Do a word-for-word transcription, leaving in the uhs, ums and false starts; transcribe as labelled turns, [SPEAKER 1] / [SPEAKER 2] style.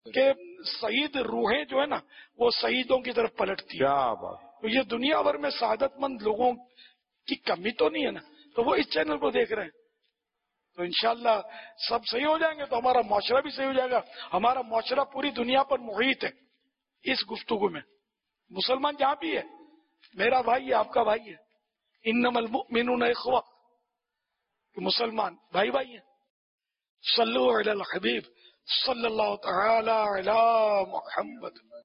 [SPEAKER 1] कि शहीद रूहें जो है ना वो शहीदों की तरफ पलटती है।
[SPEAKER 2] क्या बात।
[SPEAKER 1] तो ये दुनिया भर में सादतमंद लोगों की कमी तो नहीं है ना, तो वो इस चैनल को देख रहे हैं। तो इंशाल्लाह सब सही हो जाएंगे तो हमारा मुआशरा भी सही हो जाएगा। हमारा मुआशरा पूरी दुनिया पर मुहित है इस गुफ्तगू में। मुसलमान जहां भी है मेरा भाई है, आपका भाई है। इन्नमल मुमिनून इख्वा, मुसलमान भाई भाई है। सल्लु अलल हबीब सल्लल्लाहु तआला अला मुहम्मद।